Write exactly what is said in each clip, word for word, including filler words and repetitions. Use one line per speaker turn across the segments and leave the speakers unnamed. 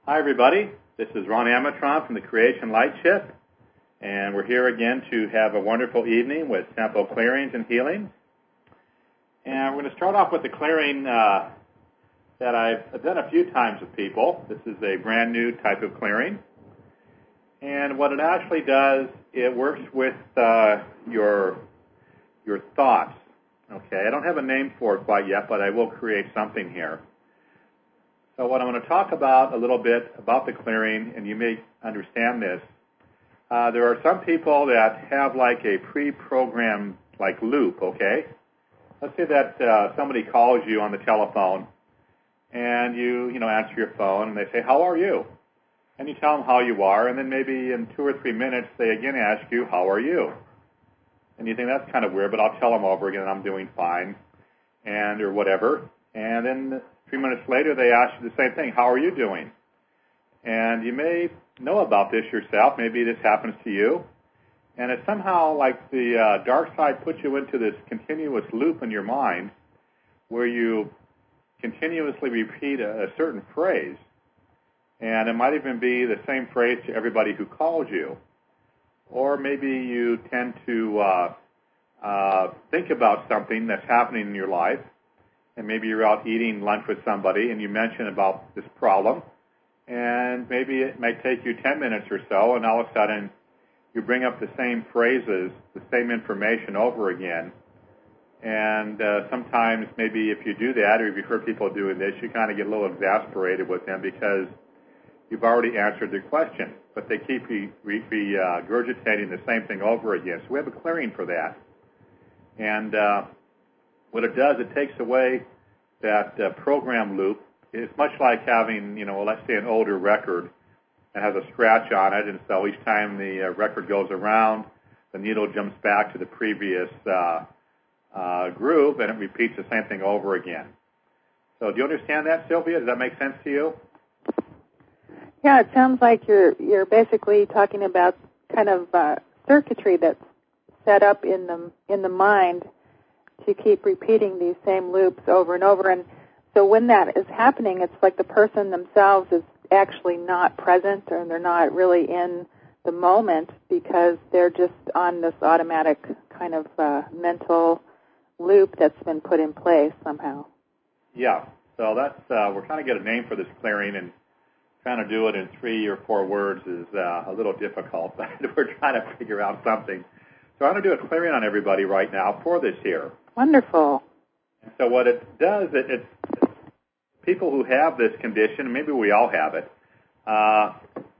Hi, everybody. This is Ron Amatron from the Creation Light Ship, and we're here again to have a wonderful evening with sample clearings and healings. And we're going to start off with the clearing uh, that I've done a few times with people. This is a brand new type of clearing. And what it actually does, it works with uh, your, your thoughts. Okay, I don't have a name for it quite yet, but I will create something here. So what I'm going to talk about a little bit about the clearing, and you may understand this, uh, there are some people that have like a pre-programmed like loop, okay? Let's say that uh, somebody calls you on the telephone, and you, you know, answer your phone, and they say, how are you? And you tell them how you are, and then maybe in two or three minutes, they again ask you, how are you? And you think that's kind of weird, but I'll tell them over again, I'm doing fine, and or whatever. And then three minutes later, they ask you the same thing, how are you doing? And you may know about this yourself. Maybe this happens to you. And it's somehow like the uh, dark side puts you into this continuous loop in your mind where you continuously repeat a, a certain phrase. And it might even be the same phrase to everybody who calls you. Or maybe you tend to uh, uh, think about something that's happening in your life, and maybe you're out eating lunch with somebody, and you mention about this problem, and maybe it may take you ten minutes or so, and all of a sudden you bring up the same phrases, the same information over again. And uh, sometimes maybe if you do that, or if you've heard people doing this, you kind of get a little exasperated with them because you've already answered their question, but they keep re- re- regurgitating the same thing over again. So we have a clearing for that. And uh, what it does, it takes away that uh, program loop. It's much like having, you know, let's say an older record that has a scratch on it, and so each time the uh, record goes around, the needle jumps back to the previous uh, uh, groove, and it repeats the same thing over again. So do you understand that, Sylvia? Does that make sense to you?
Yeah, it sounds like you're you're basically talking about kind of uh, circuitry that's set up in the in the mind to keep repeating these same loops over and over. And so when that is happening, it's like the person themselves is actually not present, or they're not really in the moment because they're just on this automatic kind of uh, mental loop that's been put in place somehow.
Yeah. So that's uh, we're trying to get a name for this clearing, and trying to do it in three or four words is uh, a little difficult, but we're trying to figure out something. So I'm going to do a clearing on everybody right now for this here.
Wonderful.
So what it does, it, it people who have this condition, maybe we all have it, uh,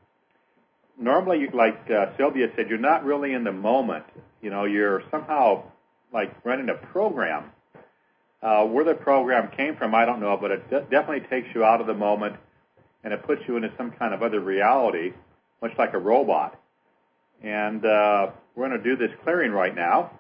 normally, like uh, Sylvia said, you're not really in the moment. You know, you're somehow like running a program. Uh, where the program came from, I don't know, but it de- definitely takes you out of the moment, and it puts you into some kind of other reality, much like a robot. And uh, we're going to do this clearing right now.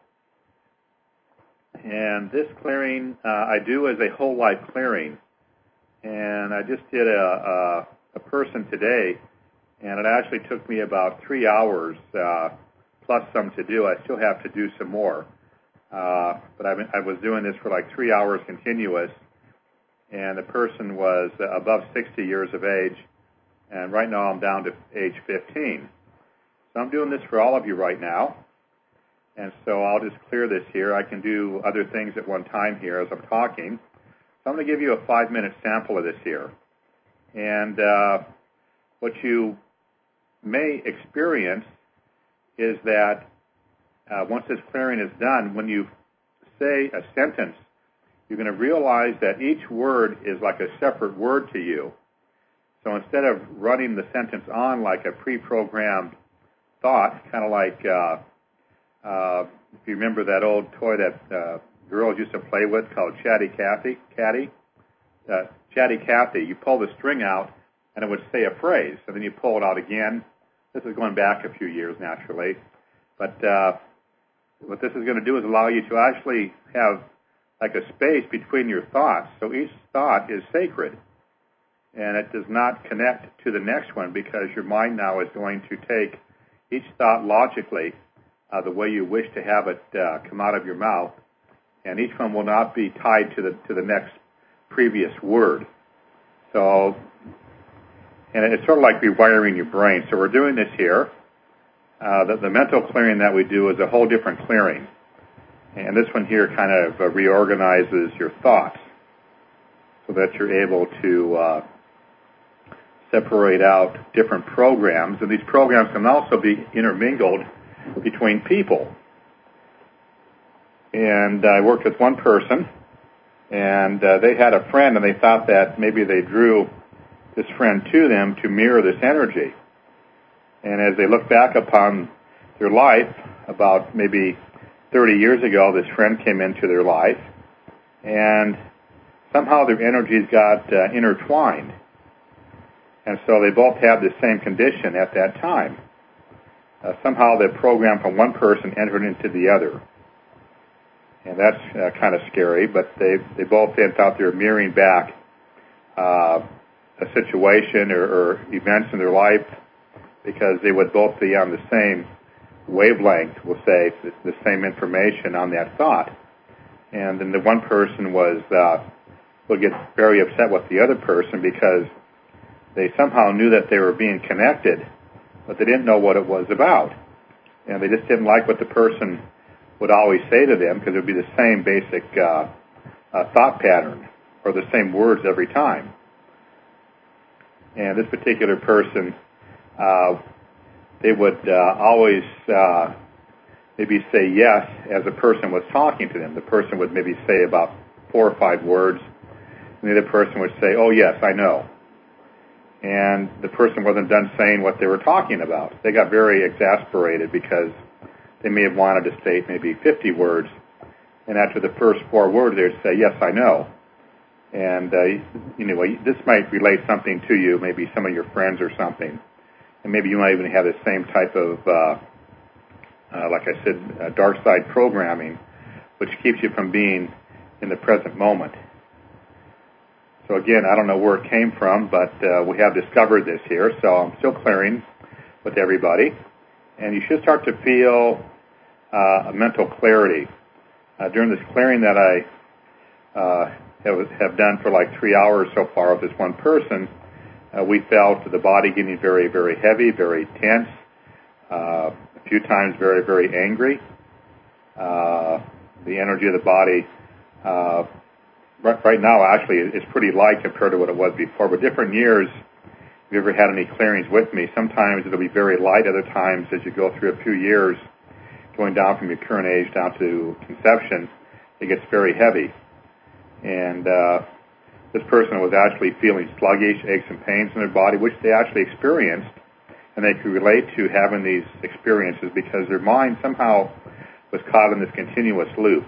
And this clearing uh, I do as a whole life clearing. And I just did a, a, a person today, and it actually took me about three hours uh, plus some to do. I still have to do some more. Uh, but I've been, I was doing this for like three hours continuous, and the person was above sixty years of age, and right now I'm down to age fifteen. So I'm doing this for all of you right now, and so I'll just clear this here. I can do other things at one time here as I'm talking. So I'm going to give you a five-minute sample of this here. And uh, what you may experience is that uh, once this clearing is done, when you say a sentence, you're going to realize that each word is like a separate word to you. So instead of running the sentence on like a pre-programmed thought, kind of like, uh, uh, if you remember that old toy that uh, girls used to play with called Chatty Cathy, Catty, uh, Chatty Cathy, you pull the string out and it would say a phrase, and then you pull it out again. This is going back a few years, naturally. But uh, what this is going to do is allow you to actually have like a space between your thoughts. So each thought is sacred, and it does not connect to the next one because your mind now is going to take each thought logically uh, the way you wish to have it uh, come out of your mouth, and each one will not be tied to the to the next previous word. So And it's sort of like rewiring your brain. So we're doing this here. Uh, the, the mental clearing that we do is a whole different clearing. And this one here kind of uh, reorganizes your thoughts so that you're able to uh, separate out different programs. And these programs can also be intermingled between people. And I worked with one person, and uh, they had a friend, and they thought that maybe they drew this friend to them to mirror this energy. And as they look back upon their life, about maybe thirty years ago, this friend came into their life, and somehow their energies got uh, intertwined. And so they both had the same condition at that time. Uh, somehow the program from one person entered into the other. And that's uh, kind of scary, but they they both then thought they were mirroring back uh, a situation or, or events in their life because they would both be on the same wavelength, we'll say, the, the same information on that thought. And then the one person was uh, would get very upset with the other person because they somehow knew that they were being connected, but they didn't know what it was about. And they just didn't like what the person would always say to them because it would be the same basic uh, uh, thought pattern or the same words every time. And this particular person, uh, they would uh, always uh, maybe say yes as the person was talking to them. The person would maybe say about four or five words, and the other person would say, oh, yes, I know. And the person wasn't done saying what they were talking about. They got very exasperated because they may have wanted to state maybe fifty words, and after the first four words, they would say, yes, I know. And, uh, anyway, this might relate something to you, maybe some of your friends or something. And maybe you might even have the same type of, uh, uh, like I said, uh, dark side programming, which keeps you from being in the present moment. So, again, I don't know where it came from, but uh, we have discovered this here, so I'm still clearing with everybody. And you should start to feel uh, a mental clarity. Uh, during this clearing that I uh, have, have done for like three hours so far with this one person, uh, we felt the body getting very, very heavy, very tense, uh, a few times very, very angry. Uh, the energy of the body uh, right, right now actually is pretty light compared to what it was before. But different years, if you ever had any clearings with me, sometimes it'll be very light. Other times, as you go through a few years, going down from your current age down to conception, it gets very heavy. And uh, this person was actually feeling sluggish, aches and pains in their body, which they actually experienced, and they could relate to having these experiences because their mind somehow was caught in this continuous loop.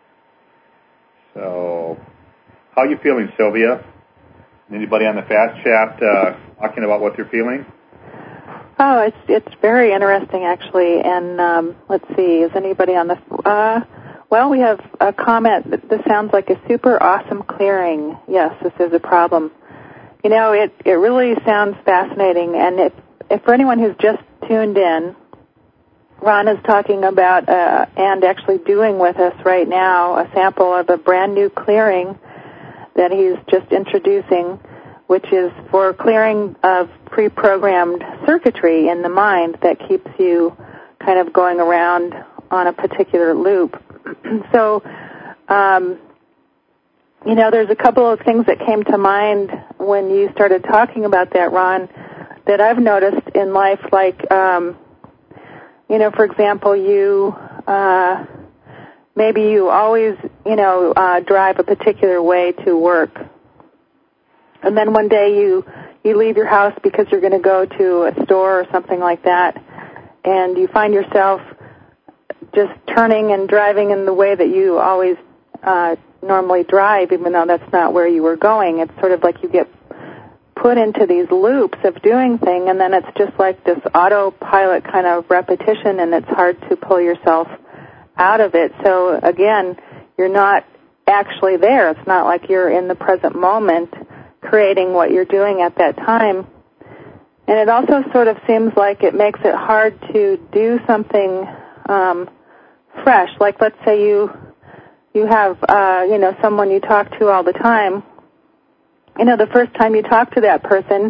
So, how are you feeling, Sylvia? Anybody on the Fast Chat uh, talking about what they're feeling?
Oh, it's it's very interesting, actually. And um, let's see, is anybody on the... Uh, well, we have a comment. This sounds like a super awesome clearing. Yes, this is a problem. You know, it, it really sounds fascinating. And if, if for anyone who's just tuned in, Ron is talking about uh, and actually doing with us right now a sample of a brand new clearing that he's just introducing, which is for clearing of pre-programmed circuitry in the mind that keeps you kind of going around on a particular loop. So, um, you know, there's a couple of things that came to mind when you started talking about that, Ron, that I've noticed in life, like, um, you know, for example, you... Uh, Maybe you always, you know, uh, drive a particular way to work. And then one day you, you leave your house because you're going to go to a store or something like that, and you find yourself just turning and driving in the way that you always uh, normally drive, even though that's not where you were going. It's sort of like you get put into these loops of doing things, and then it's just like this autopilot kind of repetition, and it's hard to pull yourself out of it. So again, you're not actually there. It's not like you're in the present moment creating what you're doing at that time. And it also sort of seems like it makes it hard to do something um, fresh. Like let's say you you have uh, you know someone you talk to all the time. You know, the first time you talk to that person,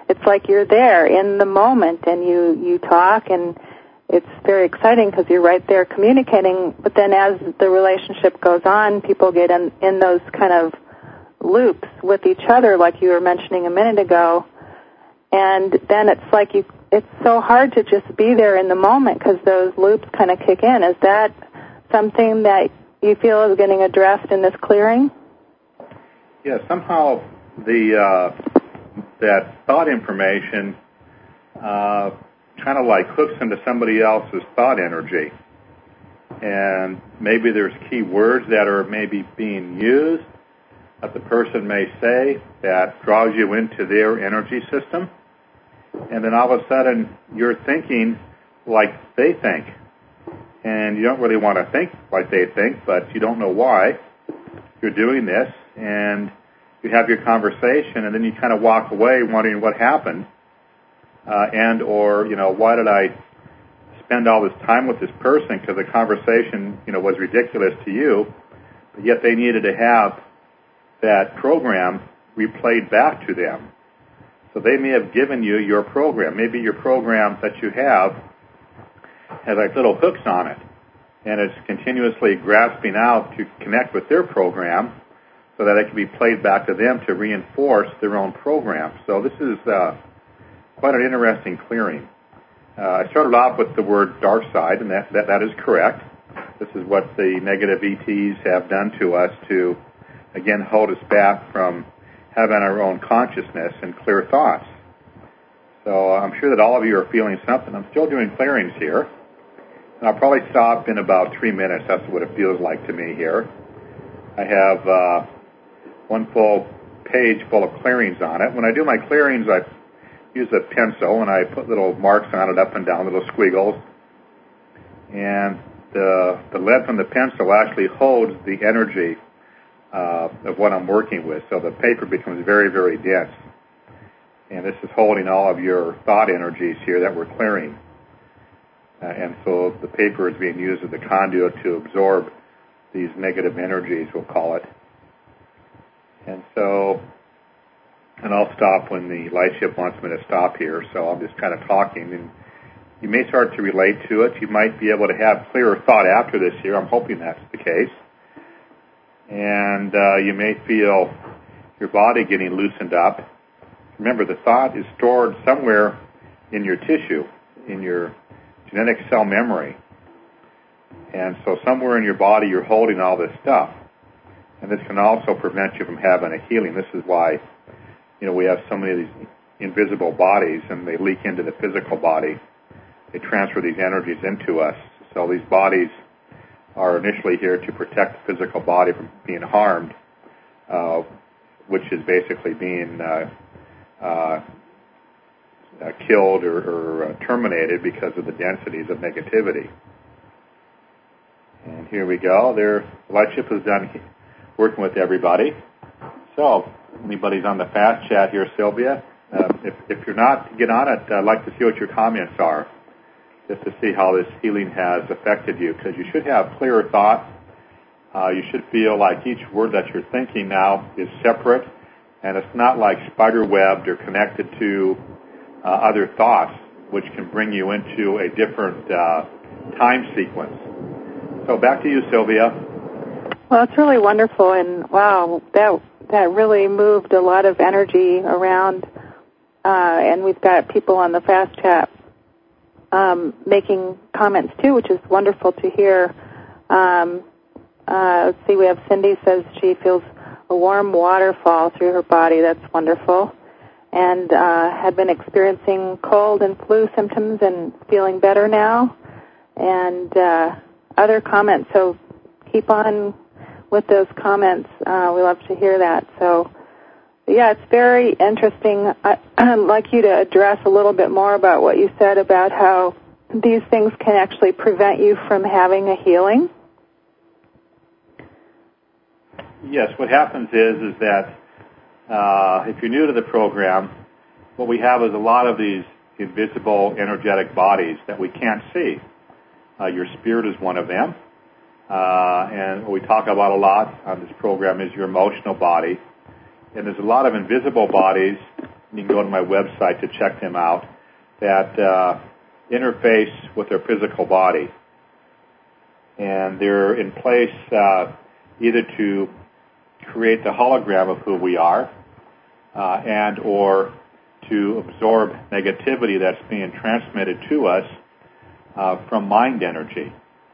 it's like you're there in the moment, and you, you talk, and it's very exciting because you're right there communicating. But then as the relationship goes on, people get in, in those kind of loops with each other, like you were mentioning a minute ago. And then it's like you, it's so hard to just be there in the moment because those loops kind of kick in. Is that something that you feel is getting addressed in this clearing?
Yeah, somehow the uh, that thought information uh, kind of like hooks into somebody else's thought energy. And maybe there's key words that are maybe being used that the person may say that draws you into their energy system. And then all of a sudden you're thinking like they think. And you don't really want to think like they think, but you don't know why you're doing this. And you have your conversation, and then you kind of walk away wondering what happened. Uh, and or, you know, why did I spend all this time with this person? Because the conversation, you know, was ridiculous to you, but yet they needed to have that program replayed back to them. So they may have given you your program. Maybe your program that you have has like little hooks on it, and it's continuously grasping out to connect with their program so that it can be played back to them to reinforce their own program. So this is uh, quite an interesting clearing. Uh, I started off with the word dark side, and that, that, that is correct. This is what the negative E Ts have done to us to, again, hold us back from having our own consciousness and clear thoughts. So uh, I'm sure that all of you are feeling something. I'm still doing clearings here. And I'll probably stop in about three minutes. That's what it feels like to me here. I have uh, one full page full of clearings on it. When I do my clearings, I use a pencil, and I put little marks on it up and down, little squiggles. And the, the lead from the pencil actually holds the energy uh, of what I'm working with. So the paper becomes very, very dense. And this is holding all of your thought energies here that we're clearing. Uh, and so the paper is being used as a conduit to absorb these negative energies, we'll call it. And so, and I'll stop when the light ship wants me to stop here, so I'm just kind of talking. And you may start to relate to it. You might be able to have clearer thought after this here. I'm hoping that's the case. And uh, you may feel your body getting loosened up. Remember, the thought is stored somewhere in your tissue, in your genetic cell memory. And so somewhere in your body you're holding all this stuff. And this can also prevent you from having a healing. This is why, you know, we have so many of these invisible bodies, and they leak into the physical body. They transfer these energies into us. So these bodies are initially here to protect the physical body from being harmed, uh, which is basically being uh, uh, Uh, killed or, or uh, terminated because of the densities of negativity. And here we go. There, the light ship is done working with everybody. So, anybody's on the fast chat here, Sylvia? Uh, if, if you're not, get on it. I'd like to see what your comments are, just to see how this healing has affected you, because you should have clearer thought. Uh, you should feel like each word that you're thinking now is separate, and it's not like spider-webbed or connected to Uh, other thoughts, which can bring you into a different uh, time sequence. So back to you, Sylvia.
Well, it's really wonderful, and wow, that that really moved a lot of energy around. Uh, and we've got people on the fast chat um, making comments too, which is wonderful to hear. Um, uh, let's see, we have Cindy says she feels a warm waterfall through her body. That's wonderful. And uh, had been experiencing cold and flu symptoms and feeling better now. And uh, other comments, so keep on with those comments. Uh, we love to hear that. So, yeah, it's very interesting. I, I'd like you to address a little bit more about what you said about how these things can actually prevent you from having a healing.
Yes, what happens is, is that Uh, if you're new to the program, what we have is a lot of these invisible, energetic bodies that we can't see. Uh, your spirit is one of them. Uh, and what we talk about a lot on this program is your emotional body. And there's a lot of invisible bodies, you can go to my website to check them out, that uh, interface with their physical body. And they're in place uh, either to create the hologram of who we are uh, and or to absorb negativity that's being transmitted to us uh, from mind energy.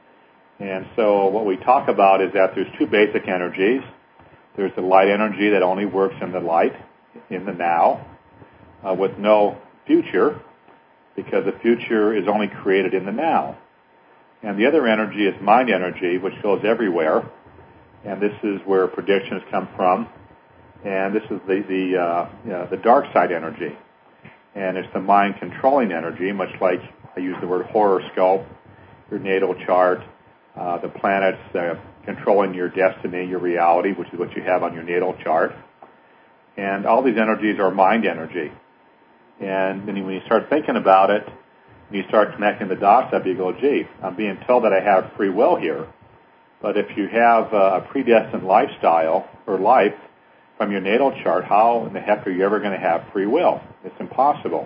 And so what we talk about is that there's two basic energies. There's the light energy that only works in the light, in the now, uh, with no future, because the future is only created in the now. And the other energy is mind energy, which goes everywhere. And this is where predictions come from. And this is the the, uh, you know, the dark side energy. And it's the mind controlling energy, much like I use the word horoscope, your natal chart, uh, the planets uh, controlling your destiny, your reality, which is what you have on your natal chart. And all these energies are mind energy. And then when you start thinking about it, and you start connecting the dots up, you go, gee, I'm being told that I have free will here. But if you have a predestined lifestyle or life from your natal chart, how in the heck are you ever going to have free will? It's impossible.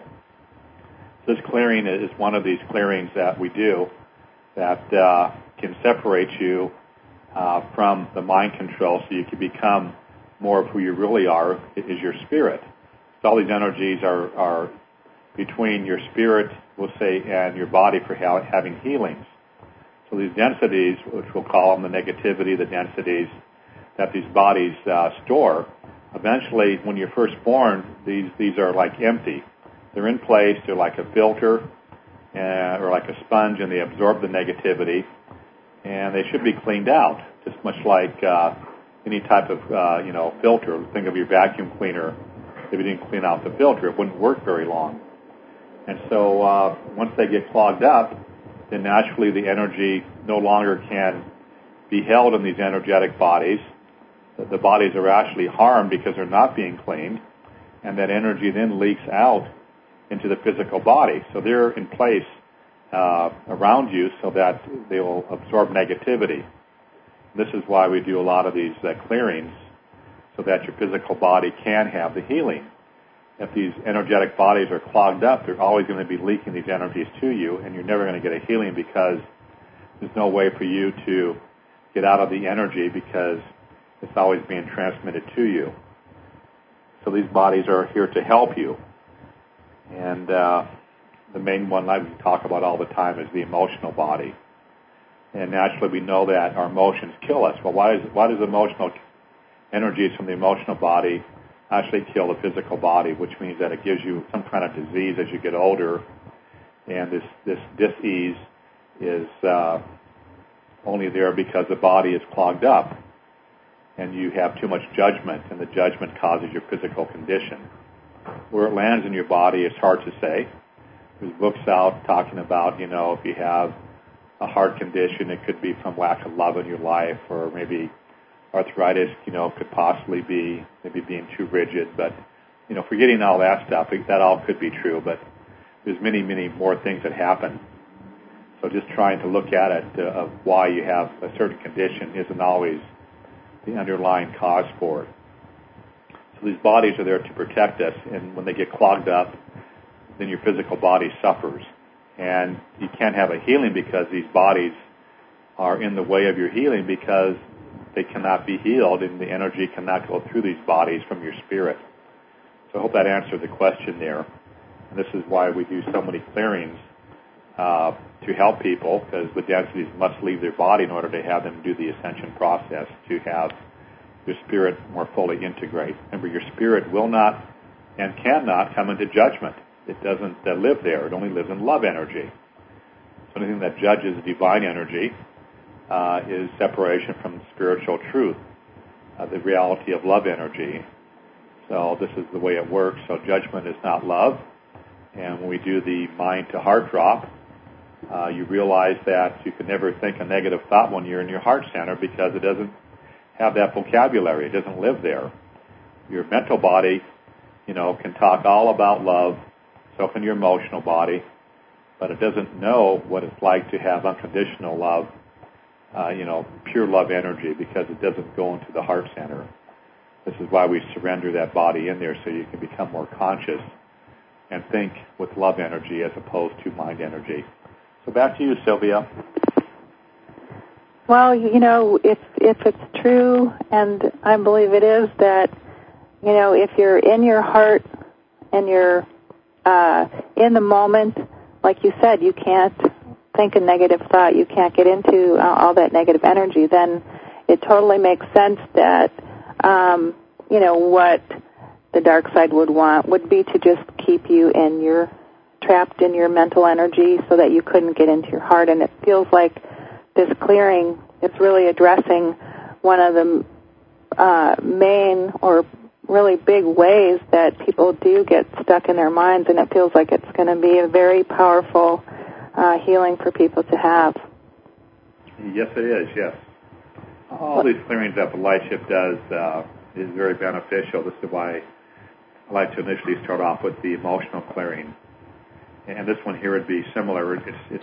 This clearing is one of these clearings that we do that uh, can separate you uh, from the mind control so you can become more of who you really are, is your spirit. So all these energies are, are between your spirit, we'll say, and your body for having healings. So these densities, which we'll call them the negativity, the densities that these bodies uh, store, eventually, when you're first born, these these are like empty. They're in place. They're like a filter uh, or like a sponge, and they absorb the negativity, and they should be cleaned out, just much like uh, any type of uh, you know filter. Think of your vacuum cleaner. If you didn't clean out the filter, it wouldn't work very long. And so uh, once they get clogged up, then naturally the energy no longer can be held in these energetic bodies. The bodies are actually harmed because they're not being cleaned, and that energy then leaks out into the physical body. So they're in place uh, around you so that they will absorb negativity. This is why we do a lot of these uh, clearings, so that your physical body can have the healing. If these energetic bodies are clogged up, they're always going to be leaking these energies to you, and you're never going to get a healing because there's no way for you to get out of the energy because it's always being transmitted to you. So these bodies are here to help you. And uh, the main one I talk about all the time is the emotional body. And naturally we know that our emotions kill us. Well, why, is, why does emotional energies from the emotional body actually kill the physical body, which means that it gives you some kind of disease as you get older, and this, this dis-ease is uh, only there because the body is clogged up, and you have too much judgment, and the judgment causes your physical condition. Where it lands in your body is hard to say. There's books out talking about, you know, if you have a heart condition, it could be from lack of love in your life, or maybe arthritis, you know, could possibly be maybe being too rigid, but, you know, forgetting all that stuff, that all could be true, but there's many, many more things that happen. So just trying to look at it uh, of why you have a certain condition isn't always the underlying cause for it. So these bodies are there to protect us, and when they get clogged up, then your physical body suffers. And you can't have a healing because these bodies are in the way of your healing because they cannot be healed, and the energy cannot go through these bodies from your spirit. So I hope that answered the question there. And this is why we do so many clearings uh, to help people, because the densities must leave their body in order to have them do the ascension process, to have your spirit more fully integrate. Remember, your spirit will not and cannot come into judgment. It doesn't uh, live there. It only lives in love energy. So anything that judges divine energy Uh, is separation from spiritual truth, uh, the reality of love energy. So this is the way it works. So judgment is not love. And when we do the mind to heart drop, uh, you realize that you can never think a negative thought when you're in your heart center because it doesn't have that vocabulary. It doesn't live there. Your mental body, you know, can talk all about love, so can your emotional body, but it doesn't know what it's like to have unconditional love, Uh, you know, pure love energy, because it doesn't go into the heart center. This is is why we surrender that body in there, so you can become more conscious and think with love energy as opposed to mind energy. So back to you, Sylvia.
Well, you know, if if it's true, and I believe it is, that, you know, if you're in your heart and you're uh, in the moment, like you said, you can't think a negative thought, you can't get into uh, all that negative energy, then it totally makes sense that, um, you know, what the dark side would want would be to just keep you in your, trapped in your mental energy so that you couldn't get into your heart. And it feels like this clearing is really addressing one of the uh, main or really big ways that people do get stuck in their minds, and it feels like it's going to be a very powerful uh, healing for people to have.
Yes, it is, yes. All these clearings that the Lightship does uh, is very beneficial. This is why I like to initially start off with the emotional clearing. And this one here would be similar. It's, it's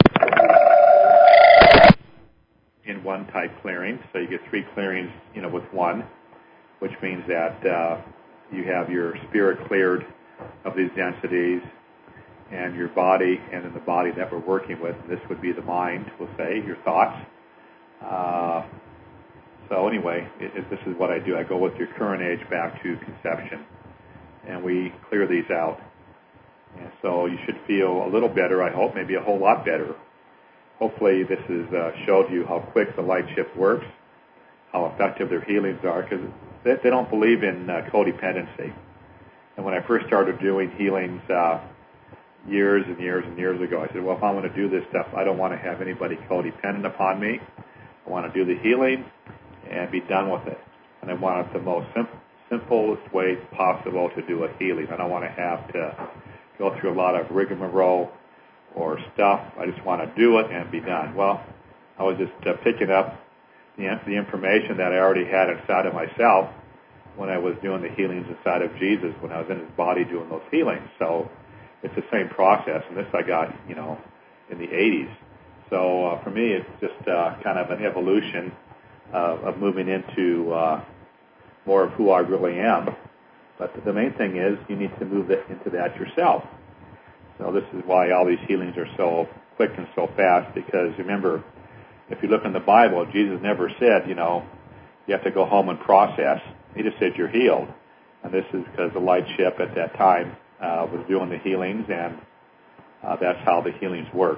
in one type clearing, so you get three clearings, you know, with one, which means that uh, you have your spirit cleared of these densities, and your body, and then the body that we're working with. This would be the mind, we'll say, your thoughts. Uh, so anyway, it, it, this is what I do. I go with your current age back to conception, and we clear these out. And so you should feel a little better, I hope, maybe a whole lot better. Hopefully this has uh, showed you how quick the Lightship works, how effective their healings are, because they, they don't believe in uh, codependency. And when I first started doing healings uh, years and years and years ago, I said, well, if I'm going to do this stuff, I don't want to have anybody codependent upon me. I want to do the healing and be done with it. And I want it the most sim- simplest way possible to do a healing. I don't want to have to go through a lot of rigmarole or stuff. I just want to do it and be done. Well, I was just uh, picking up the, the information that I already had inside of myself when I was doing the healings inside of Jesus, when I was in his body doing those healings. So it's the same process, and this I got, you know, in the eighties. So uh, for me, it's just uh, kind of an evolution uh, of moving into uh, more of who I really am. But the main thing is you need to move it into that yourself. So this is why all these healings are so quick and so fast, because remember, if you look in the Bible, Jesus never said, you know, you have to go home and process. He just said you're healed. And this is because the Lightship at that time uh, was doing the healings, and uh, that's how the healings work.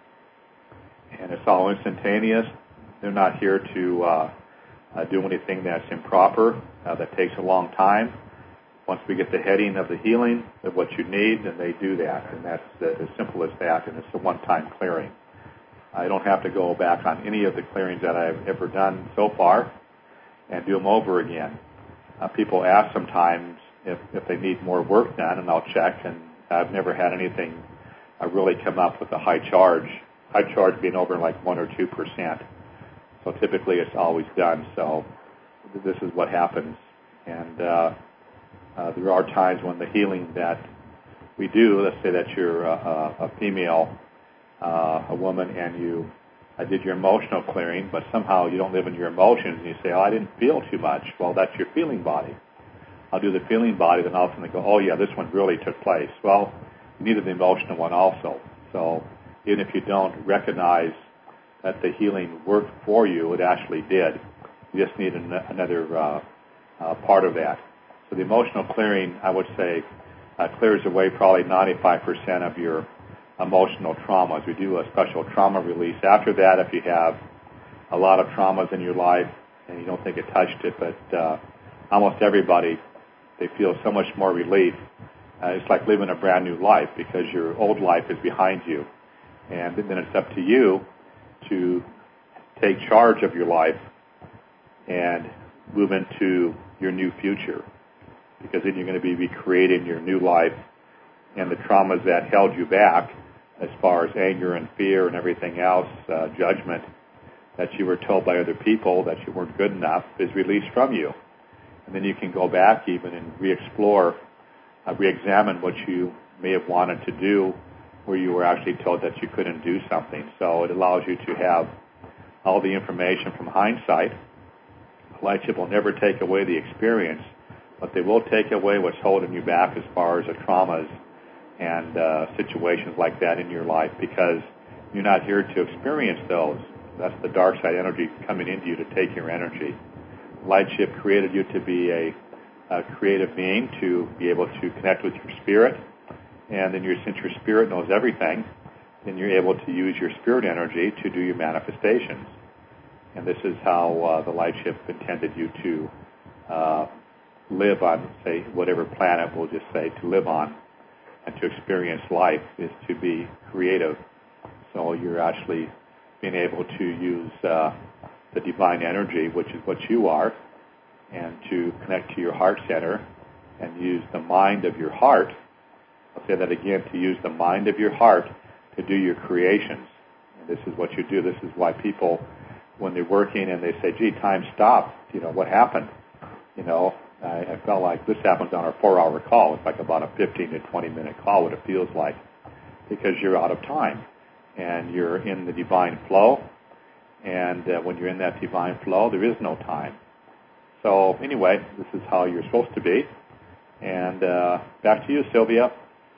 And it's all instantaneous. They're not here to uh, uh, do anything that's improper, uh, that takes a long time. Once we get the heading of the healing of what you need, then they do that, and that's uh, as simple as that, and it's a one-time clearing. I don't have to go back on any of the clearings that I've ever done so far and do them over again. Uh, people ask sometimes if, if they need more work done, and I'll check, and I've never had anything uh, really come up with a high charge, high charge being over like one or two percent. So typically it's always done, so this is what happens. And uh, Uh, there are times when the healing that we do, let's say that you're a, a female, uh, a woman, and you I did your emotional clearing, but somehow you don't live in your emotions, and you say, oh, I didn't feel too much. Well, that's your feeling body. I'll do the feeling body, then all of a sudden they go, oh, yeah, this one really took place. Well, you needed the emotional one also. So even if you don't recognize that the healing worked for you, it actually did. You just need an, another uh, uh, part of that. So the emotional clearing, I would say, uh, clears away probably ninety-five percent of your emotional traumas. We do a special trauma release. After that, if you have a lot of traumas in your life and you don't think it touched it, but uh, almost everybody, they feel so much more relief. Uh, it's like living a brand new life because your old life is behind you. And then it's up to you to take charge of your life and move into your new future. Because then you're going to be recreating your new life, and the traumas that held you back, as far as anger and fear and everything else, uh, judgment, that you were told by other people that you weren't good enough, is released from you. And then you can go back even and re-explore, uh, re-examine what you may have wanted to do where you were actually told that you couldn't do something. So it allows you to have all the information from hindsight. Lightship will never take away the experience, but they will take away what's holding you back as far as the traumas and uh, situations like that in your life, because you're not here to experience those. That's the dark side energy coming into you to take your energy. Lightship created you to be a, a creative being, to be able to connect with your spirit, and then your, since your spirit knows everything, then you're able to use your spirit energy to do your manifestations. And this is how uh, the Lightship intended you to uh, live on, say, whatever planet we'll just say, to live on and to experience life, is to be creative. So you're actually being able to use uh, the divine energy, which is what you are, and to connect to your heart center and use the mind of your heart. I'll say that again, to use the mind of your heart to do your creations. And this is what you do. This is why people, when they're working and they say, gee, time stopped, you know, what happened? You know, I, I felt like this happens on our four-hour call. It's like about a fifteen to twenty-minute call, what it feels like, because you're out of time. And you're in the divine flow, and uh, when you're in that divine flow, there is no time. So anyway, this is how you're supposed to be. And uh, back to you, Sylvia.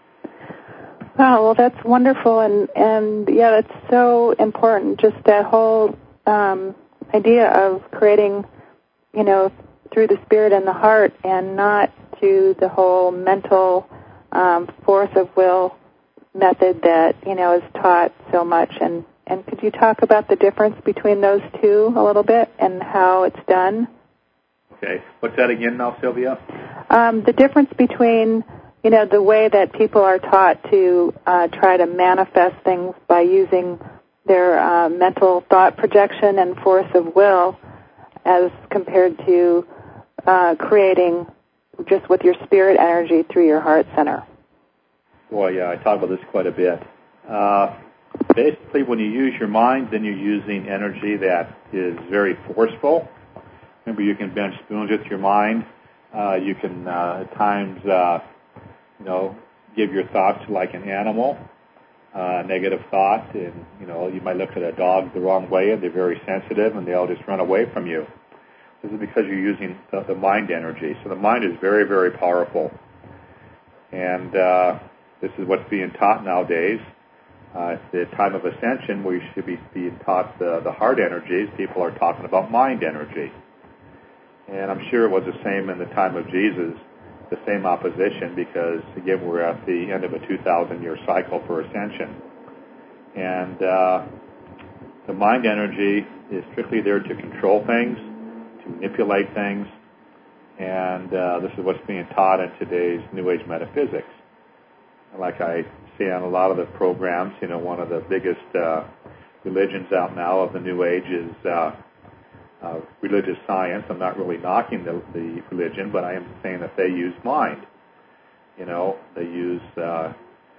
Wow, well, that's wonderful, and, and yeah, that's so important, just that whole um, idea of creating, you know, through the spirit and the heart, and not to the whole mental um, force of will method that, you know, is taught so much. And, and could you talk about the difference between those two a little bit and how it's done?
Okay. What's that again now, Sylvia?
Um, the difference between, you know, the way that people are taught to uh, try to manifest things by using their uh, mental thought projection and force of will, as compared to uh, creating just with your spirit energy through your heart center.
Boy, yeah, I talk about this quite a bit. Uh, basically, when you use your mind, then you're using energy that is very forceful. Remember, you can bend spoons with your mind. Uh, you can, uh, at times, uh, you know, give your thoughts to like an animal, uh, negative thought, and, you know, you might look at a dog the wrong way, and they're very sensitive, and they'll just run away from you. This is because you're using the, the mind energy. So the mind is very, very powerful. And uh, this is what's being taught nowadays. Uh, at the time of ascension, we should be being taught the, the heart energies. People are talking about mind energy. And I'm sure it was the same in the time of Jesus, the same opposition, because, again, we're at the end of a two thousand year cycle for ascension. And uh, the mind energy is strictly there to control things, to manipulate things, and uh, this is what's being taught in today's New Age metaphysics. Like I see on a lot of the programs, you know, one of the biggest uh, religions out now of the New Age is uh, uh, religious science. I'm not really knocking the, the religion, but I am saying that they use mind. You know, they use, uh,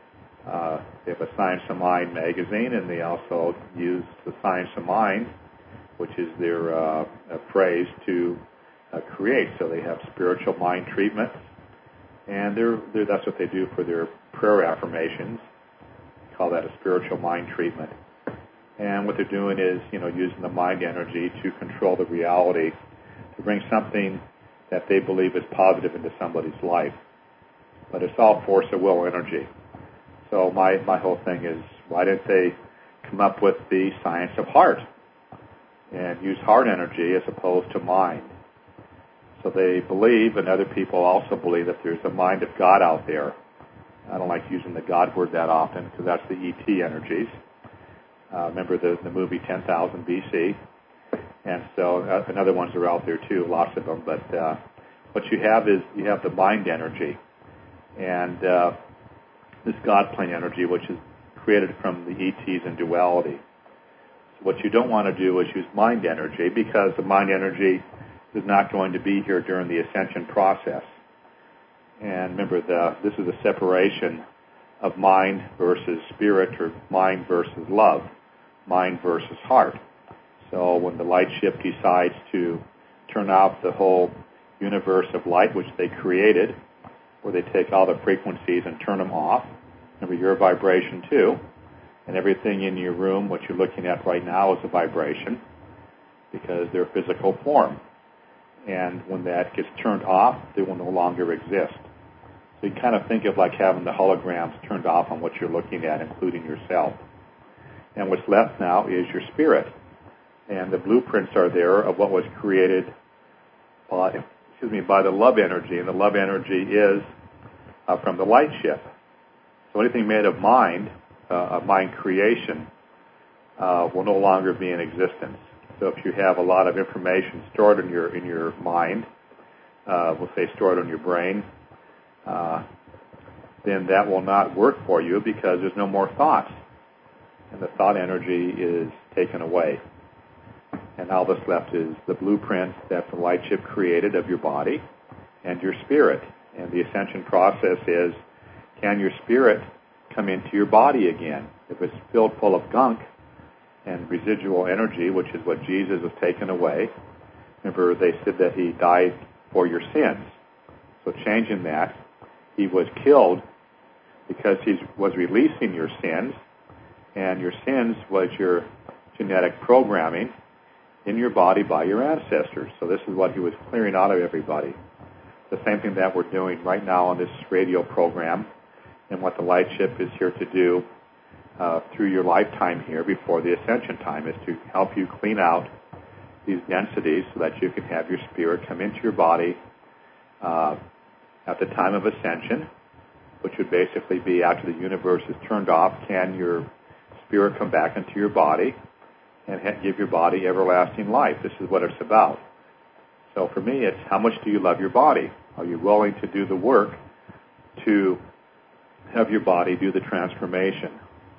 uh, they have a Science of Mind magazine, and they also use the Science of Mind, which is their uh, phrase to uh, create. So they have spiritual mind treatments, and they're, they're, that's what they do for their prayer affirmations. They call that a spiritual mind treatment. And what they're doing is, you know, using the mind energy to control the reality, to bring something that they believe is positive into somebody's life. But it's all force of will energy. So my, my whole thing is, why didn't they come up with the science of heart and use heart energy as opposed to mind? So they believe, and other people also believe, that there's a mind of God out there. I don't like using the God word that often, because that's the E T energies. Uh, remember the, the movie ten thousand B C? And so, uh, and other ones are out there too, lots of them. But uh, what you have is, you have the mind energy. And uh, this God plane energy, which is created from the E Ts in duality. So what you don't want to do is use mind energy, because the mind energy is not going to be here during the ascension process. And remember, the, this is a separation of mind versus spirit, or mind versus love, mind versus heart. So when the light ship decides to turn off the whole universe of light, which they created, where they take all the frequencies and turn them off, remember, you're a vibration too, and everything in your room, what you're looking at right now, is a vibration, because they're physical form. And when that gets turned off, they will no longer exist. So you kind of think of like having the holograms turned off on what you're looking at, including yourself. And what's left now is your spirit. And the blueprints are there of what was created by, excuse me, by the love energy. And the love energy is uh, from the light ship. So anything made of mind, uh, of mind creation, uh, will no longer be in existence. So if you have a lot of information stored in your in your mind, uh, we'll say stored on your brain, uh, then that will not work for you because there's no more thoughts. And the thought energy is taken away. And all that's left is the blueprint that the light ship created of your body and your spirit. And the ascension process is, can your spirit come into your body again? If it's filled full of gunk and residual energy, which is what Jesus was taken away, remember they said that he died for your sins. So changing that, he was killed because he was releasing your sins, and your sins was your genetic programming in your body by your ancestors. So this is what he was clearing out of everybody. The same thing that we're doing right now on this radio program, and what the light ship is here to do uh, through your lifetime here before the ascension time is to help you clean out these densities so that you can have your spirit come into your body uh, at the time of ascension, which would basically be after the universe is turned off. Can your spirit come back into your body and ha- give your body everlasting life? This is what it's about. So for me, it's how much do you love your body? Are you willing to do the work to have your body do the transformation?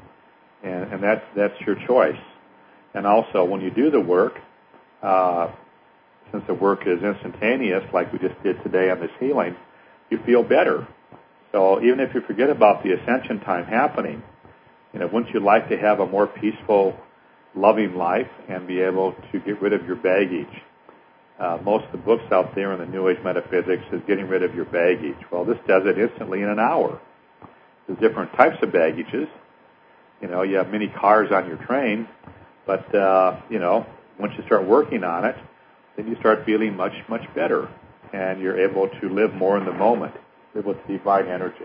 And, and that's that's your choice. And also, when you do the work, uh, since the work is instantaneous, like we just did today on this healing, you feel better. So even if you forget about the ascension time happening, you know, wouldn't you like to have a more peaceful, loving life and be able to get rid of your baggage? Uh, most of the books out there in the New Age metaphysics is getting rid of your baggage. Well, this does it instantly in an hour. There's different types of baggages. You know, you have many cars on your train, but, uh, you know, once you start working on it, then you start feeling much, much better, and you're able to live more in the moment, live with divine energy.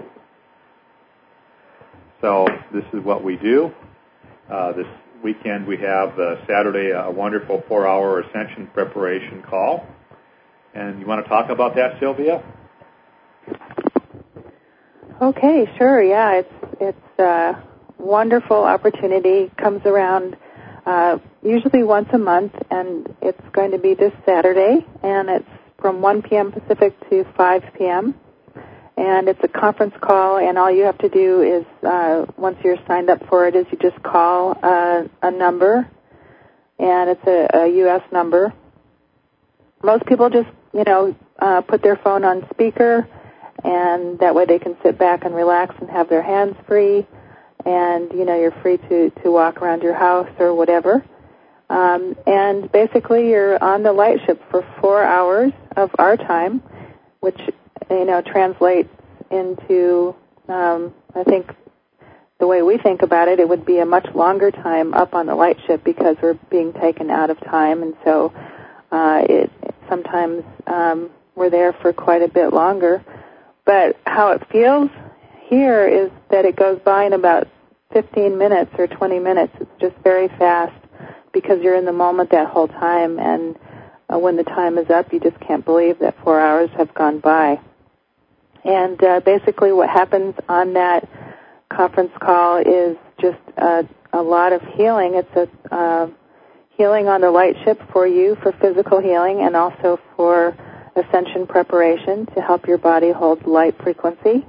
So this is what we do. Uh, this weekend we have uh, Saturday a wonderful four-hour ascension preparation call. And you want to talk about that, Sylvia?
Okay, sure. Yeah, it's it's a wonderful opportunity. Comes around uh, usually once a month, and it's going to be this Saturday, and it's from one p.m. Pacific to five p.m. And it's a conference call, and all you have to do is, uh, once you're signed up for it, is you just call uh, a number, and it's a, a U S number. Most people just, you know, uh, put their phone on speaker, and that way they can sit back and relax and have their hands free, and, you know, you're free to, to walk around your house or whatever. Um, and basically you're on the light ship for four hours of our time, which, you know, translates into, um, I think, the way we think about it, it would be a much longer time up on the light ship because we're being taken out of time, and so uh, it sometimes um, we're there for quite a bit longer. But how it feels here is that it goes by in about fifteen minutes or twenty minutes. It's just very fast because you're in the moment that whole time, and uh, when the time is up, you just can't believe that four hours have gone by. And uh, basically what happens on that conference call is just uh, a lot of healing. It's a uh, healing on the light ship for you, for physical healing, and also for ascension preparation to help your body hold light frequency.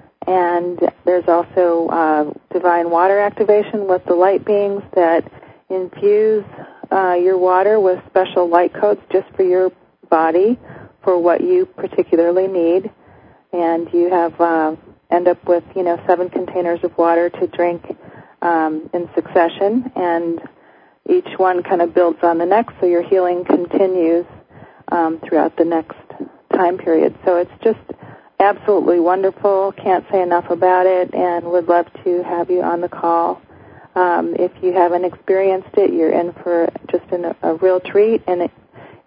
And there's also uh, divine water activation with the light beings that infuse uh, your water with special light codes just for your body, for what you particularly need. And you have uh, end up with, you know, seven containers of water to drink um, in succession, and each one kind of builds on the next, so your healing continues um, throughout the next time period. So it's just absolutely wonderful. Can't say enough about it, and would love to have you on the call. Um, if you haven't experienced it, you're in for just an, a real treat, and it,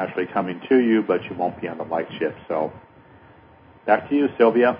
actually coming to you, but you won't be on the light ship. So back to you, Sylvia.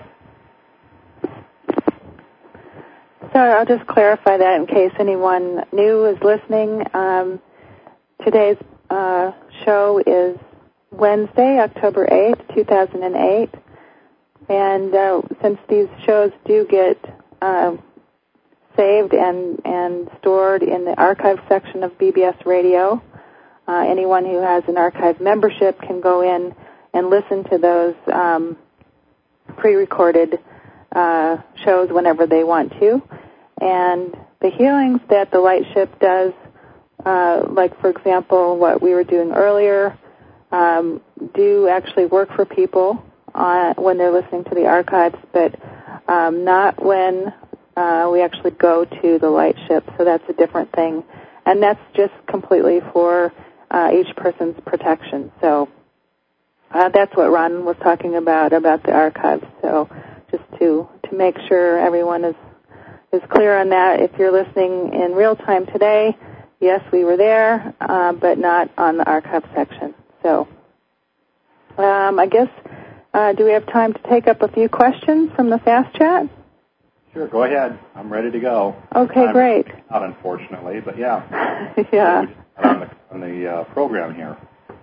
So I'll just clarify that in case anyone new is listening. Um, today's uh, show is Wednesday, October eighth, two thousand eight. And uh, since these shows do get uh, saved and, and stored in the archive section of B B S Radio, uh, anyone who has an archive membership can go in and listen to those um, pre-recorded uh, shows whenever they want to. And the healings that the Light Ship does, uh, like, for example, what we were doing earlier, um, do actually work for people uh, when they're listening to the archives, but um, not when uh, we actually go to the Light Ship. So that's a different thing. And that's just completely for uh, each person's protection. So uh, that's what Ron was talking about, about the archives. So just to, to make sure everyone is is clear on that. If you're listening in real time today, yes, we were there, uh, but not on the archive section. So um, I guess, uh, do we have time to take up a few questions from the Fast Chat?
Sure, go ahead. I'm ready to go.
Okay,
I'm
great.
Not unfortunately, but yeah.
yeah.
On the, on the uh, program here.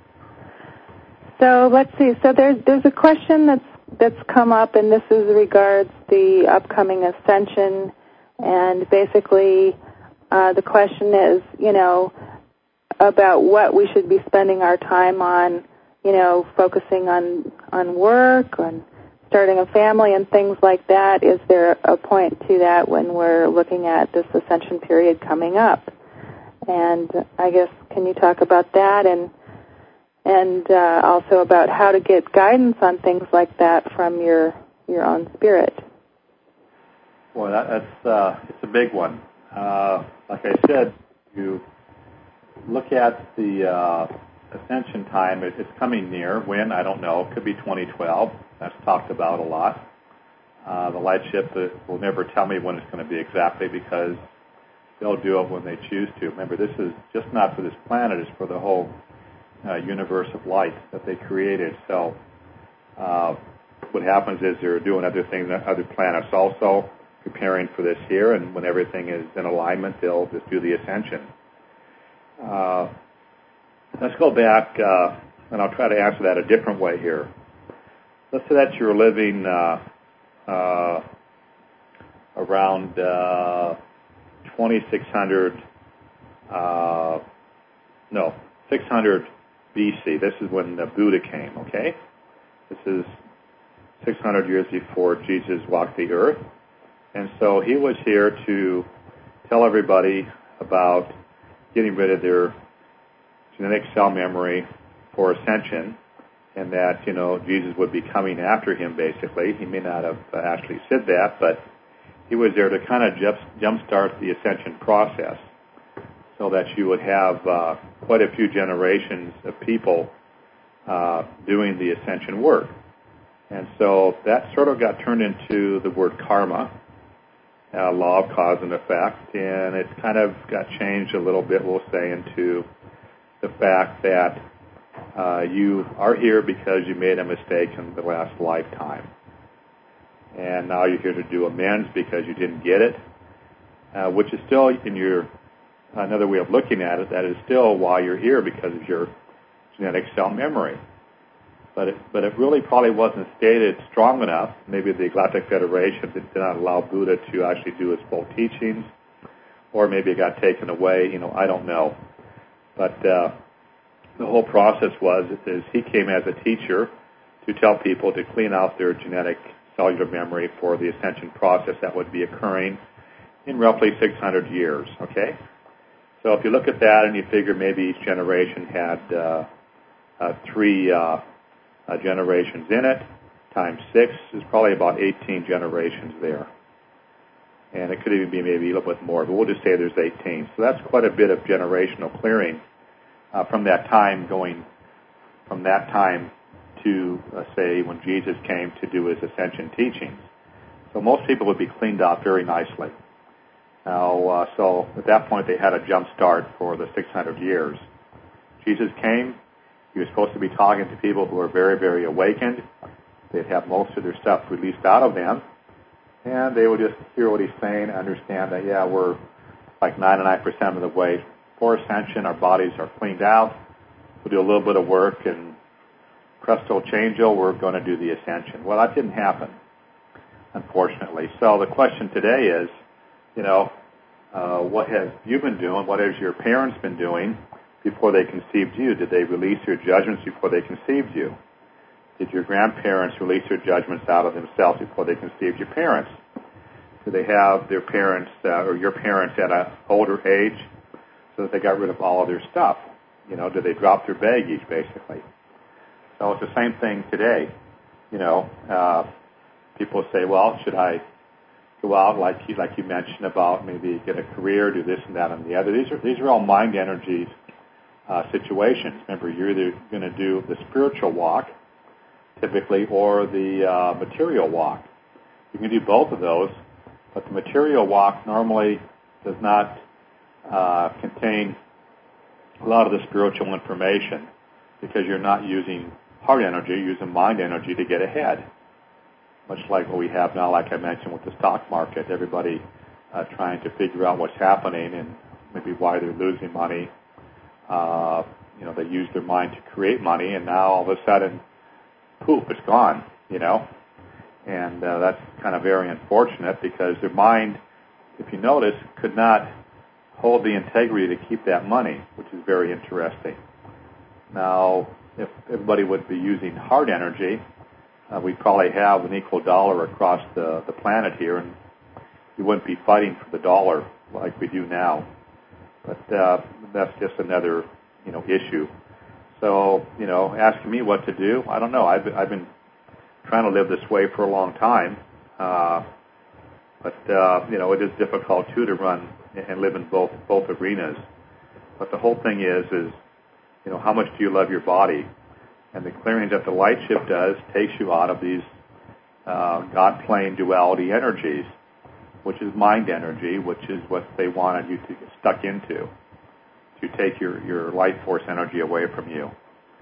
So let's see. So there's there's a question that's that's come up, and this is regards the upcoming ascension. And basically, uh, the question is, you know, about what we should be spending our time on, you know, focusing on, on work, on starting a family and things like that. Is there a point to that when we're looking at this ascension period coming up? And I guess, can you talk about that and and uh, also about how to get guidance on things like that from your, your own spirit?
Well, that, that's uh, it's a big one. Uh, like I said, you look at the uh, ascension time. It, it's coming near. When? I don't know. It could be twenty twelve. That's talked about a lot. Uh, the Light Ship will never tell me when it's going to be exactly because they'll do it when they choose to. Remember, this is just not for this planet. It's for the whole uh, universe of light that they created. So uh, what happens is they're doing other things on other planets also, preparing for this here, and when everything is in alignment, they'll just do the ascension. Uh, let's go back, uh, and I'll try to answer that a different way here. Let's say that you're living uh, uh, around uh, twenty-six hundred, uh, no, six hundred B C. This is when the Buddha came, okay? This is six hundred years before Jesus walked the earth. And so he was here to tell everybody about getting rid of their genetic cell memory for ascension, and that, you know, Jesus would be coming after him, basically. He may not have actually said that, but he was there to kind of jump, jumpstart the ascension process so that you would have uh, quite a few generations of people uh, doing the ascension work. And so that sort of got turned into the word karma, Uh, law of cause and effect, and it kind of got changed a little bit, we'll say, into the fact that uh, you are here because you made a mistake in the last lifetime. And now you're here to do amends because you didn't get it, uh, which is still, in your another way of looking at it, that is still why you're here, because of your genetic cell memory. But it, but it really probably wasn't stated strong enough. Maybe the Galactic Federation did not allow Buddha to actually do his full teachings, or maybe it got taken away. You know, I don't know. But uh, the whole process was is he came as a teacher to tell people to clean out their genetic cellular memory for the ascension process that would be occurring in roughly six hundred years. Okay, so if you look at that and you figure maybe each generation had uh, uh, three. Uh, Uh, generations in it, times six is probably about eighteen generations there. And it could even be maybe a little bit more, but we'll just say there's eighteen. So that's quite a bit of generational clearing uh, from that time, going from that time to, uh, say, when Jesus came to do his ascension teachings. So most people would be cleaned up very nicely. Now, uh, so at that point they had a jump start for the six hundred years. Jesus came, He was supposed to be talking to people who are very, very awakened. They'd have most of their stuff released out of them, and they would just hear what he's saying, understand that, yeah, we're like ninety-nine percent of the way for ascension. Our bodies are cleaned out. We'll do a little bit of work, and presto changeo, we're going to do the ascension. Well, that didn't happen, unfortunately. So the question today is, you know, uh, what have you been doing? What has your parents been doing before they conceived you? Did they release their judgments before they conceived you? Did your grandparents release their judgments out of themselves before they conceived your parents? Do they have their parents uh, or your parents at an older age so that they got rid of all of their stuff? You know, did they drop their baggage, basically? So it's the same thing today. You know, uh, people say, well, should I go out like you, like you mentioned about maybe get a career, do this and that and the other? These are these are all mind energies uh, situations. Remember, you're either going to do the spiritual walk, typically, or the uh, material walk. You can do both of those, but the material walk normally does not uh, contain a lot of the spiritual information because you're not using heart energy, you're using mind energy to get ahead. Much like what we have now, like I mentioned with the stock market, everybody uh, trying to figure out what's happening and maybe why they're losing money. Uh, you know, they use their mind to create money, and now all of a sudden, poof, it's gone, you know. And uh, that's kind of very unfortunate because their mind, if you notice, could not hold the integrity to keep that money, which is very interesting. Now, if everybody would be using heart energy, uh, we'd probably have an equal dollar across the, the planet here, and we wouldn't be fighting for the dollar like we do now. But uh, that's just another, you know, issue. So, you know, asking me what to do, I don't know. I've, I've been trying to live this way for a long time. Uh, but, uh, you know, it is difficult, too, to run and live in both both arenas. But the whole thing is, is, you know, how much do you love your body? And the clearing that the light ship does takes you out of these uh, God-plane duality energies, which is mind energy, which is what they wanted you to get stuck into, to take your, your life force energy away from you.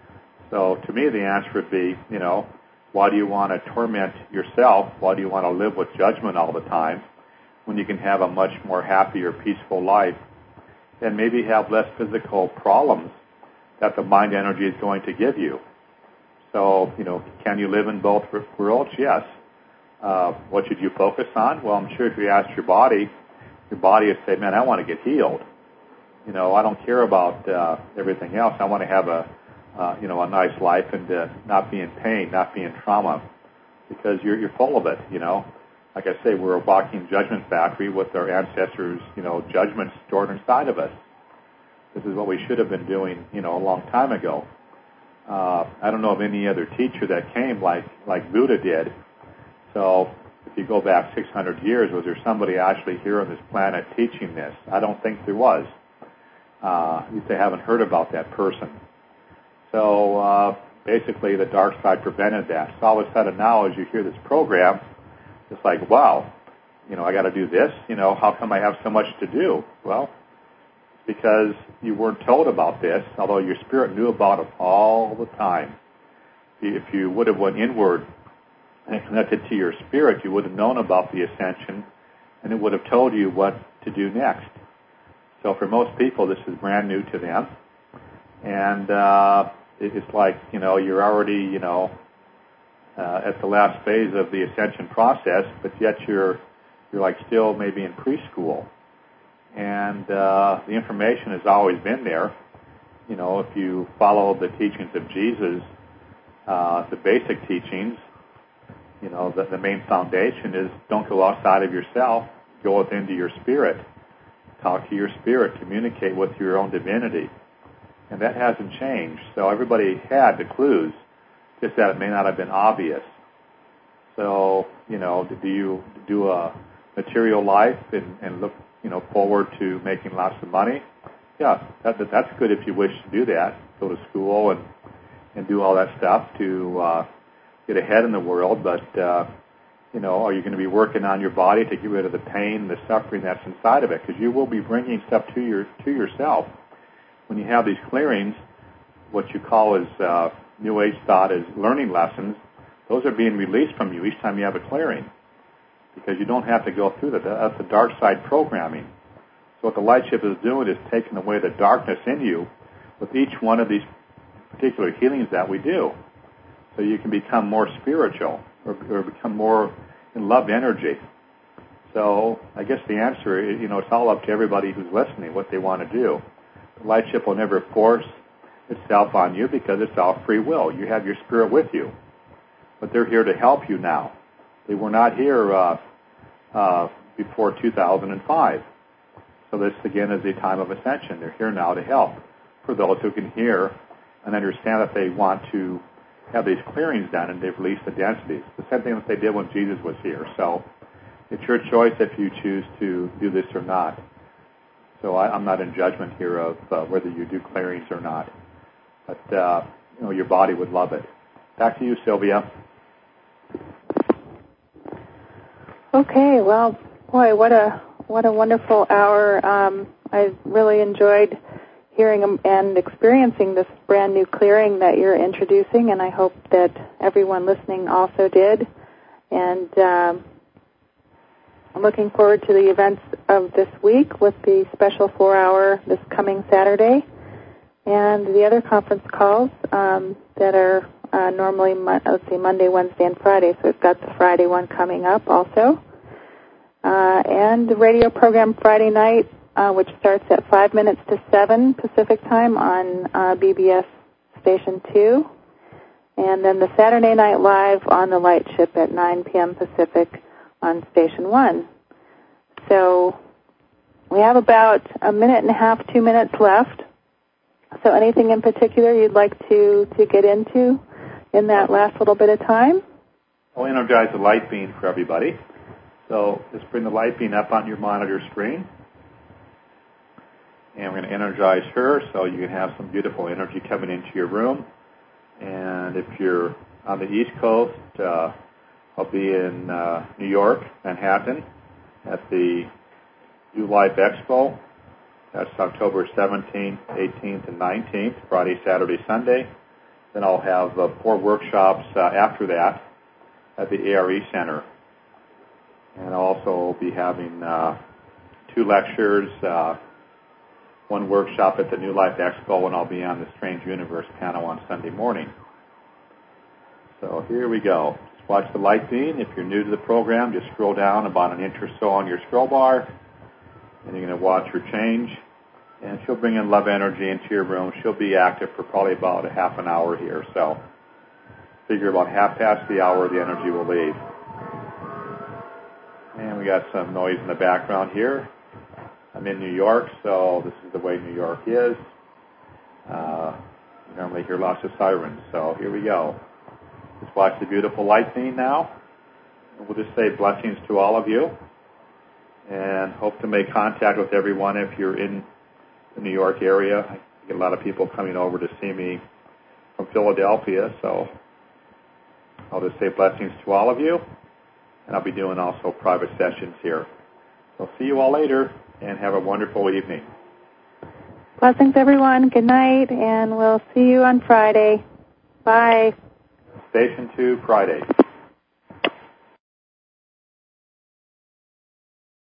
So to me, the answer would be, you know, why do you want to torment yourself? Why do you want to live with judgment all the time when you can have a much more happier, peaceful life and maybe have less physical problems that the mind energy is going to give you? So, you know, can you live in both worlds? Yes. Uh, what should you focus on? Well, I'm sure if you ask your body, your body would say, man, I want to get healed. You know, I don't care about uh, everything else. I want to have a, uh, you know, a nice life and uh, not be in pain, not be in trauma, because you're you're full of it. You know, like I say, we're a walking judgment factory with our ancestors', you know, judgments stored inside of us. This is what we should have been doing, you know, a long time ago. Uh, I don't know of any other teacher that came like like Buddha did. So if you go back six hundred years, was there somebody actually here on this planet teaching this? I don't think there was. Uh, at least I haven't heard about that person. So uh, basically the dark side prevented that. So all of a sudden now as you hear this program, it's like, wow, you know, I got to do this. You know, how come I have so much to do? Well, because you weren't told about this, although your spirit knew about it all the time. If you would have went inward and connected to your spirit, you would have known about the ascension, and it would have told you what to do next. So for most people, this is brand new to them, and uh, it's like, you know, you're already, you know, uh, at the last phase of the ascension process, but yet you're you're like still maybe in preschool. And uh, the information has always been there. You know, if you follow the teachings of Jesus, uh, the basic teachings, you know, the, the main foundation is don't go outside of yourself, go within to your spirit, talk to your spirit, communicate with your own divinity. And that hasn't changed. So everybody had the clues, just that it may not have been obvious. So, you know, do you do a material life and, and look, you know, forward to making lots of money? Yeah, that, that, that's good if you wish to do that. Go to school and, and do all that stuff to uh, get ahead in the world. But, uh, you know, are you going to be working on your body to get rid of the pain, the suffering that's inside of it? Because you will be bringing stuff to your to yourself. When you have these clearings, what you call as uh, New Age thought as learning lessons, those are being released from you each time you have a clearing, because you don't have to go through that. That's the dark side programming. So what the light ship is doing is taking away the darkness in you with each one of these particular healings that we do, so you can become more spiritual or, or become more in love energy. So I guess the answer is, you know, it's all up to everybody who's listening what they want to do. The light ship will never force itself on you because it's all free will. You have your spirit with you, but they're here to help you now. They were not here uh, uh, before two thousand five. So this, again, is a time of ascension. They're here now to help for those who can hear and understand that they want to have these clearings done and they've released the densities. The same thing that they did when Jesus was here. So it's your choice if you choose to do this or not. So I, I'm not in judgment here of uh, whether you do clearings or not. But, uh, you know, your body would love it. Back to you, Sylvia.
Okay, well, boy, what a what a wonderful hour. Um, I really enjoyed hearing and experiencing this brand new clearing that you're introducing, and I hope that everyone listening also did. And um, I'm looking forward to the events of this week with the special four-hour this coming Saturday and the other conference calls um, that are uh, normally, let's see, Monday, Wednesday, and Friday. So we've got the Friday one coming up also. Uh, and the radio program Friday night, uh, which starts at five minutes to seven Pacific time on uh, B B S Station two. And then the Saturday Night Live on the Light Ship at nine p.m. Pacific on Station one. So we have about a minute and a half, two minutes left. So anything in particular you'd like to, to get into in that last little bit of time?
I'll energize the light beam for everybody. So just bring the light beam up on your monitor screen. And we're going to energize her so you can have some beautiful energy coming into your room. And if you're on the East Coast, uh, I'll be in uh, New York, Manhattan, at the New Life Expo. That's October seventeenth, eighteenth, and nineteenth, Friday, Saturday, Sunday. Then I'll have uh, four workshops uh, after that at the A R E Center. And I'll also be having uh, two lectures, uh, one workshop at the New Life Expo, and I'll be on the Strange Universe panel on Sunday morning. So here we go. Just watch the light beam. If you're new to the program, just scroll down about an inch or so on your scroll bar, and you're going to watch her change. And she'll bring in love energy into your room. She'll be active for probably about a half an hour here. So figure about half past the hour, the energy will leave. And we got some noise in the background here. I'm in New York, so this is the way New York is. Uh, you normally hear lots of sirens, so here we go. Just watch the beautiful light beam now. And we'll just say blessings to all of you, and hope to make contact with everyone if you're in the New York area. I get a lot of people coming over to see me from Philadelphia, so I'll just say blessings to all of you. And I'll be doing also private sessions here. So see you all later, and have a wonderful evening.
Blessings, everyone. Good night, and we'll see you on Friday. Bye.
Station two, Friday.